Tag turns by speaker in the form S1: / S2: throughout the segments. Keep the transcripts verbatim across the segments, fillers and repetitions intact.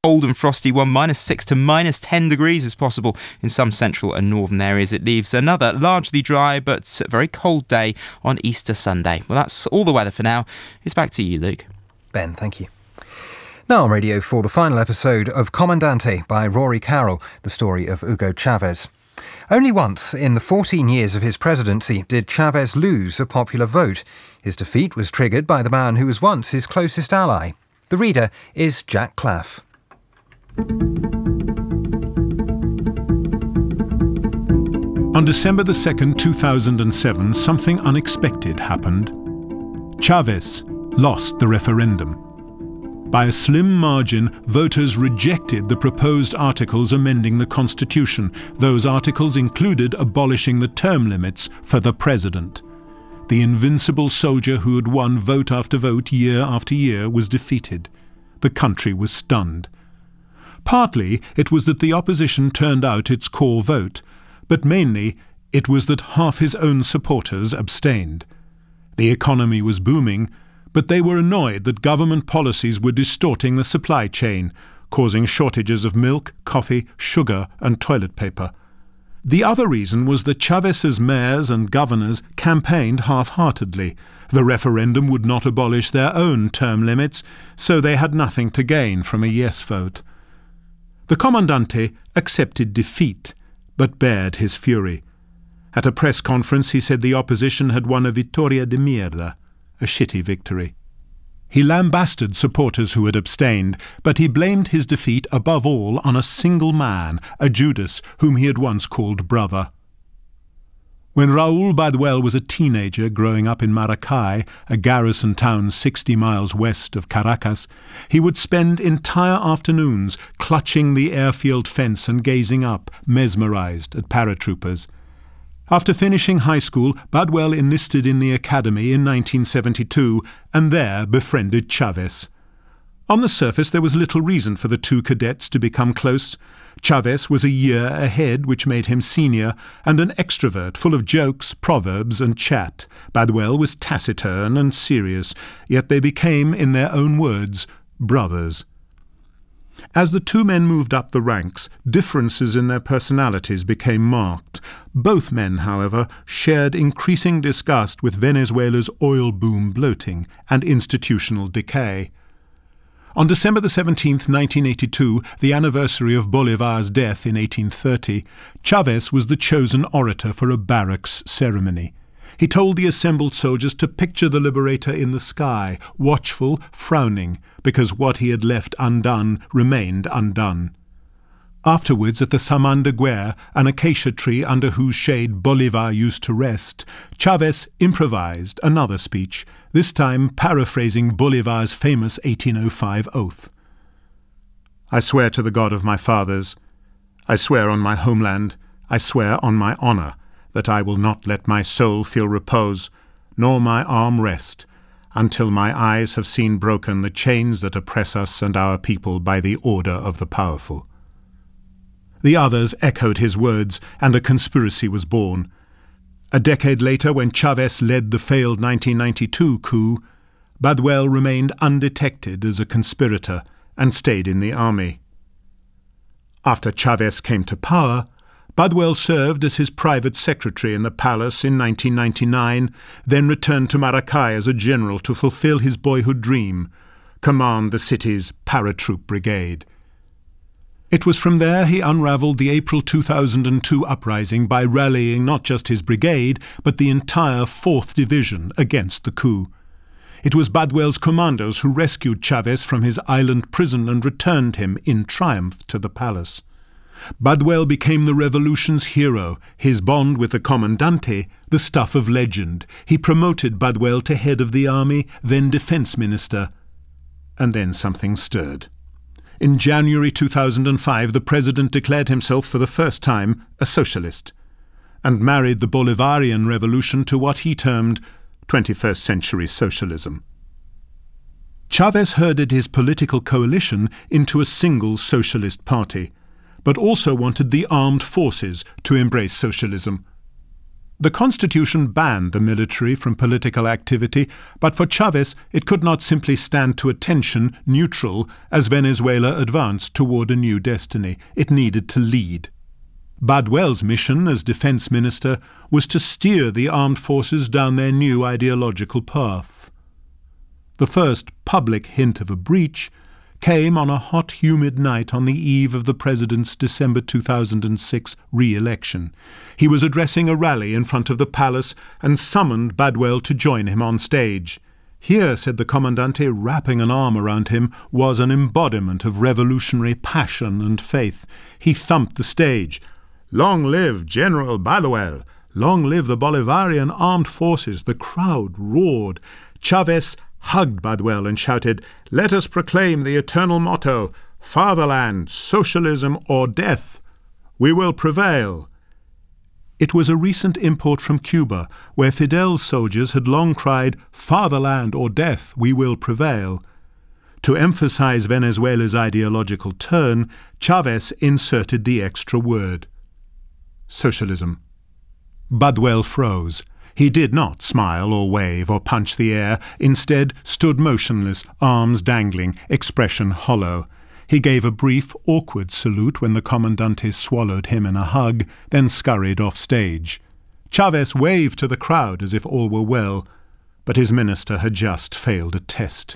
S1: cold and frosty one, minus six to minus ten degrees is possible in some central and northern areas. It leaves another largely dry but very cold day on Easter Sunday. Well, that's all the weather for now. It's back to you, Luke.
S2: Ben, thank you. Now on radio for the final episode of Comandante by Rory Carroll, the story of Hugo Chavez. Only once in the fourteen years of his presidency did Chavez lose a popular vote. His defeat was triggered by the man who was once his closest ally. The reader is Jack Claff.
S3: On December the second, two thousand seven, something unexpected happened. Chavez lost the referendum. By a slim margin, voters rejected the proposed articles amending the Constitution. Those articles included abolishing the term limits for the president. The invincible soldier who had won vote after vote year after year was defeated. The country was stunned. Partly it was that the opposition turned out its core vote, but mainly it was that half his own supporters abstained. The economy was booming, but they were annoyed that government policies were distorting the supply chain, causing shortages of milk, coffee, sugar and toilet paper. The other reason was that Chavez's mayors and governors campaigned half-heartedly. The referendum would not abolish their own term limits, so they had nothing to gain from a yes vote. The Comandante accepted defeat, but bared his fury. At a press conference he said the opposition had won a vittoria de mierda, a shitty victory. He lambasted supporters who had abstained, but he blamed his defeat above all on a single man, a Judas whom he had once called brother. When Raúl Baduel was a teenager growing up in Maracay, a garrison town sixty miles west of Caracas, he would spend entire afternoons clutching the airfield fence and gazing up, mesmerized, at paratroopers. After finishing high school, Baduel enlisted in the academy in nineteen seventy-two and there befriended Chavez. On the surface there was little reason for the two cadets to become close. Chavez was a year ahead, which made him senior, and an extrovert full of jokes, proverbs and chat. Baduel was taciturn and serious, yet they became, in their own words, brothers. As the two men moved up the ranks, differences in their personalities became marked. Both men, however, shared increasing disgust with Venezuela's oil boom bloating and institutional decay. On December the seventeenth, nineteen eighty-two, the anniversary of Bolivar's death in eighteen thirty, Chavez was the chosen orator for a barracks ceremony. He told the assembled soldiers to picture the liberator in the sky, watchful, frowning, because what he had left undone remained undone. Afterwards, at the Saman de Guerre, an acacia tree under whose shade Bolivar used to rest, Chavez improvised another speech, this time paraphrasing Bolivar's famous eighteen oh five oath. I swear to the God of my fathers, I swear on my homeland, I swear on my honour, that I will not let my soul feel repose, nor my arm rest, until my eyes have seen broken the chains that oppress us and our people by the order of the powerful. The others echoed his words, and a conspiracy was born. A decade later, when Chavez led the failed nineteen ninety-two coup, Baduel remained undetected as a conspirator and stayed in the army. After Chavez came to power, Baduel served as his private secretary in the palace in nineteen ninety-nine, then returned to Maracay as a general to fulfill his boyhood dream, command the city's paratroop brigade. It was from there he unravelled the April two thousand two uprising by rallying not just his brigade, but the entire fourth Division against the coup. It was Baduel's commandos who rescued Chavez from his island prison and returned him in triumph to the palace. Baduel became the revolution's hero, his bond with the Comandante the stuff of legend. He promoted Baduel to head of the army, then defence minister. And then something stirred. In January two thousand five, the president declared himself for the first time a socialist, and married the Bolivarian revolution to what he termed twenty-first century socialism. Chavez herded his political coalition into a single socialist party, but also wanted the armed forces to embrace socialism. The constitution banned the military from political activity, but for Chavez it could not simply stand to attention, neutral, as Venezuela advanced toward a new destiny. It needed to lead. Baduel's mission as defense minister was to steer the armed forces down their new ideological path. The first public hint of a breach came on a hot, humid night on the eve of the president's December two thousand six re-election. He was addressing a rally in front of the palace and summoned Baduel to join him on stage. Here, said the Comandante, wrapping an arm around him, was an embodiment of revolutionary passion and faith. He thumped the stage. "Long live General Baduel! Long live the Bolivarian armed forces!" The crowd roared. Chavez hugged Baduel and shouted, "Let us proclaim the eternal motto, Fatherland, Socialism or Death. We will prevail." It was a recent import from Cuba, where Fidel's soldiers had long cried, "Fatherland or Death, we will prevail." To emphasize Venezuela's ideological turn, Chavez inserted the extra word. Socialism. Baduel froze. He did not smile or wave or punch the air, instead stood motionless, arms dangling, expression hollow. He gave a brief, awkward salute when the Comandante swallowed him in a hug, then scurried off stage. Chavez waved to the crowd as if all were well, but his minister had just failed a test.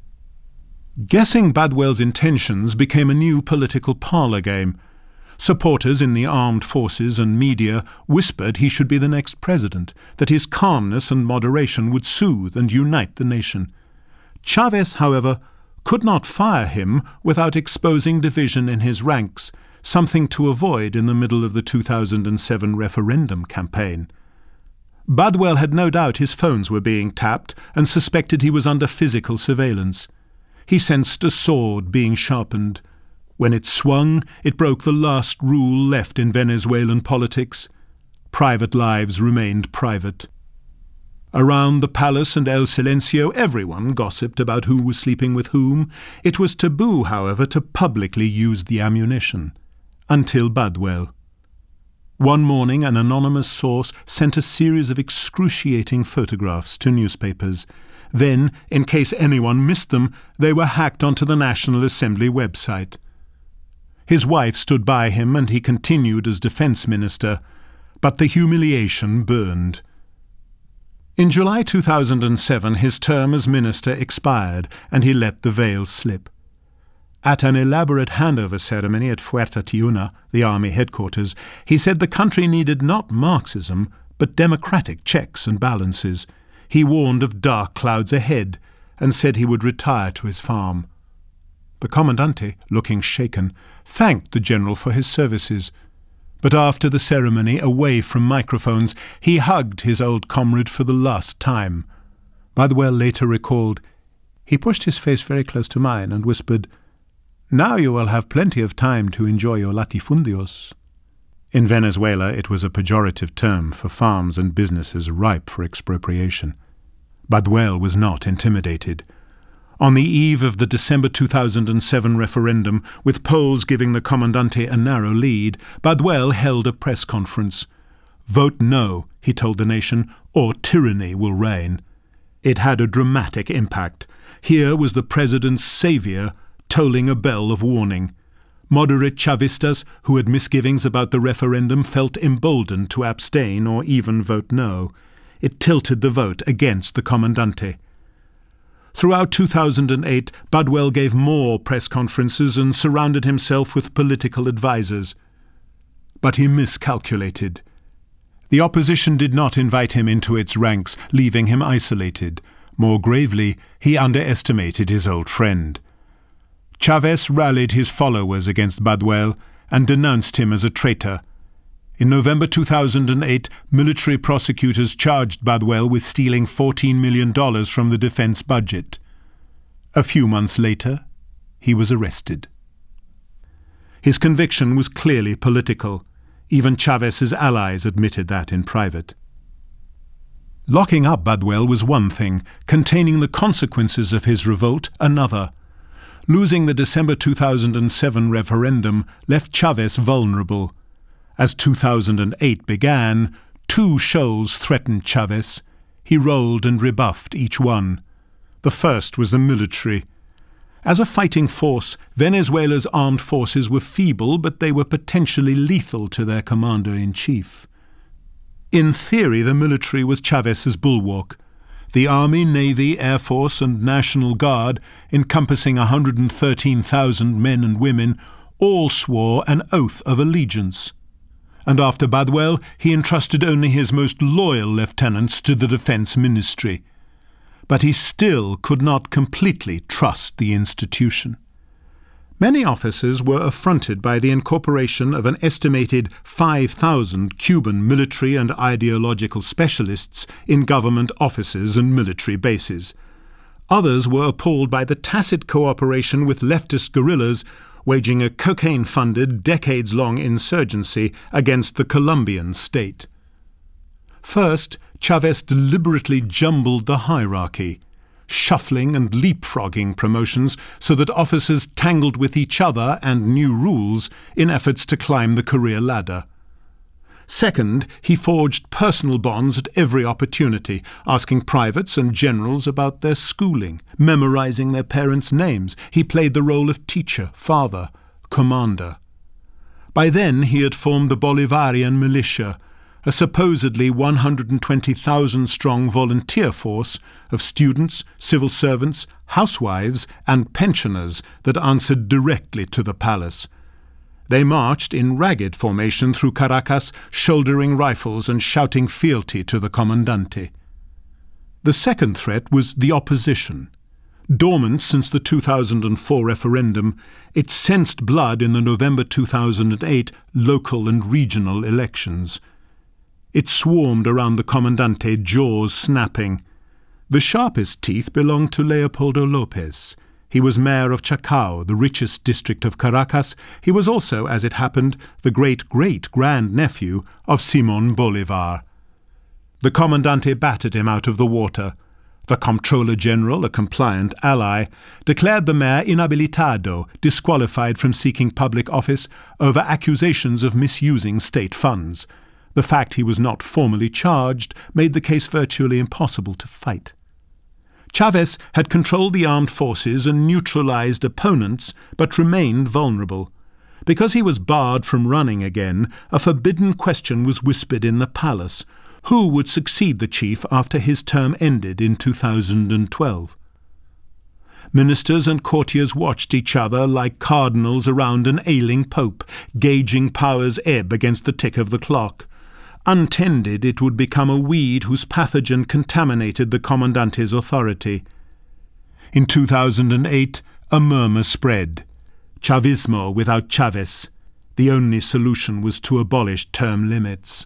S3: Guessing Baduel's intentions became a new political parlour game. Supporters in the armed forces and media whispered he should be the next president, that his calmness and moderation would soothe and unite the nation. Chavez, however, could not fire him without exposing division in his ranks, something to avoid in the middle of the two thousand seven referendum campaign. Baduel had no doubt his phones were being tapped and suspected he was under physical surveillance. He sensed a sword being sharpened. When it swung, it broke the last rule left in Venezuelan politics. Private lives remained private. Around the palace and El Silencio, everyone gossiped about who was sleeping with whom. It was taboo, however, to publicly use the ammunition. Until Baduel. One morning, an anonymous source sent a series of excruciating photographs to newspapers. Then, in case anyone missed them, they were hacked onto the National Assembly website. His wife stood by him and he continued as defense minister, but the humiliation burned. In July two thousand seven, his term as minister expired and he let the veil slip. At an elaborate handover ceremony at Fuerza Tiuna, the army headquarters, he said the country needed not Marxism, but democratic checks and balances. He warned of dark clouds ahead and said he would retire to his farm. The Comandante, looking shaken, thanked the general for his services. But after the ceremony, away from microphones, he hugged his old comrade for the last time. Baduel later recalled, "He pushed his face very close to mine and whispered, 'Now you will have plenty of time to enjoy your latifundios.'" In Venezuela, it was a pejorative term for farms and businesses ripe for expropriation. Baduel was not intimidated. On the eve of the December two thousand seven referendum, with polls giving the Comandante a narrow lead, Baduel held a press conference. "Vote no," he told the nation, "or tyranny will reign." It had a dramatic impact. Here was the president's saviour tolling a bell of warning. Moderate Chavistas, who had misgivings about the referendum, felt emboldened to abstain or even vote no. It tilted the vote against the Comandante. Throughout two thousand eight, Baduel gave more press conferences and surrounded himself with political advisers. But he miscalculated. The opposition did not invite him into its ranks, leaving him isolated. More gravely, he underestimated his old friend. Chavez rallied his followers against Baduel and denounced him as a traitor. In November two thousand eight, military prosecutors charged Baduel with stealing fourteen million dollars from the defense budget. A few months later, he was arrested. His conviction was clearly political. Even Chavez's allies admitted that in private. Locking up Baduel was one thing, containing the consequences of his revolt another. Losing the December two thousand seven referendum left Chavez vulnerable. As two thousand eight began, Two shoals threatened Chavez. He rolled and rebuffed each one. The first was the military. As a fighting force, Venezuela's armed forces were feeble, but they were potentially lethal to their commander-in-chief. In theory, the military was Chavez's bulwark. The Army, Navy, Air Force and National Guard, encompassing one hundred thirteen thousand men and women, all swore an oath of allegiance. And after Baduel, he entrusted only his most loyal lieutenants to the Defence Ministry. But he still could not completely trust the institution. Many officers were affronted by the incorporation of an estimated five thousand Cuban military and ideological specialists in government offices and military bases. Others were appalled by the tacit cooperation with leftist guerrillas waging a cocaine-funded, decades-long insurgency against the Colombian state. First, Chavez deliberately jumbled the hierarchy, shuffling and leapfrogging promotions so that officers tangled with each other and new rules in efforts to climb the career ladder. Second, he forged personal bonds at every opportunity, asking privates and generals about their schooling, memorizing their parents' names. He played the role of teacher, father, commander. By then he had formed the Bolivarian militia, a supposedly one hundred twenty thousand strong volunteer force of students, civil servants, housewives and pensioners that answered directly to the palace. They marched in ragged formation through Caracas, shouldering rifles and shouting fealty to the Comandante. The second threat was the opposition. Dormant since the two thousand four referendum, it sensed blood in the November two thousand eight local and regional elections. It swarmed around the Comandante, jaws snapping. The sharpest teeth belonged to Leopoldo Lopez. He was mayor of Chacao, the richest district of Caracas. He was also, as it happened, the great-great-grand-nephew of Simón Bolívar. The Comandante battered him out of the water. The Comptroller General, a compliant ally, declared the mayor inhabilitado, disqualified from seeking public office over accusations of misusing state funds. The fact he was not formally charged made the case virtually impossible to fight. Chavez had controlled the armed forces and neutralized opponents, but remained vulnerable. Because he was barred from running again, a forbidden question was whispered in the palace. Who would succeed the chief after his term ended in two thousand twelve? Ministers and courtiers watched each other like cardinals around an ailing pope, gauging power's ebb against the tick of the clock. Untended, it would become a weed whose pathogen contaminated the Comandante's authority. In two thousand eight, a murmur spread. Chavismo without Chavez. The only solution was to abolish term limits.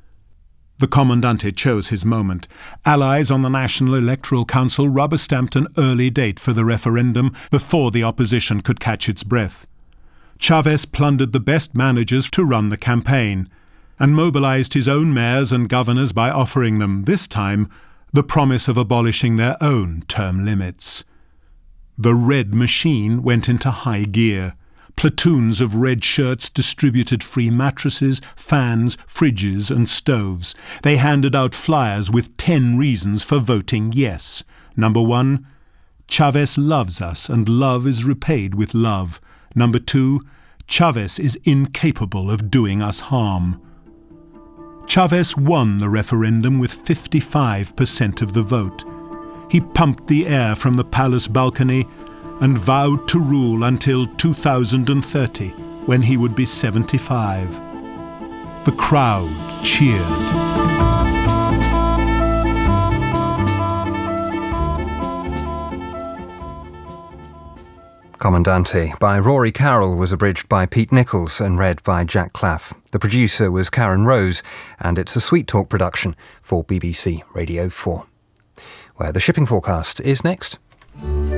S3: The Comandante chose his moment. Allies on the National Electoral Council rubber-stamped an early date for the referendum before the opposition could catch its breath. Chavez plundered the best managers to run the campaign, and mobilized his own mayors and governors by offering them, this time, the promise of abolishing their own term limits. The red machine went into high gear. Platoons of red shirts distributed free mattresses, fans, fridges and stoves. They handed out flyers with ten reasons for voting yes. Number one, Chavez loves us and love is repaid with love. Number two, Chavez is incapable of doing us harm. Chavez won the referendum with fifty-five percent of the vote. He pumped the air from the palace balcony and vowed to rule until two thousand thirty, when he would be seventy-five. The crowd cheered.
S2: Comandante by Rory Carroll was abridged by Pete Nichols and read by Jack Claff. The producer was Karen Rose, and it's a Sweet Talk production for B B C Radio four. Where the shipping forecast is next.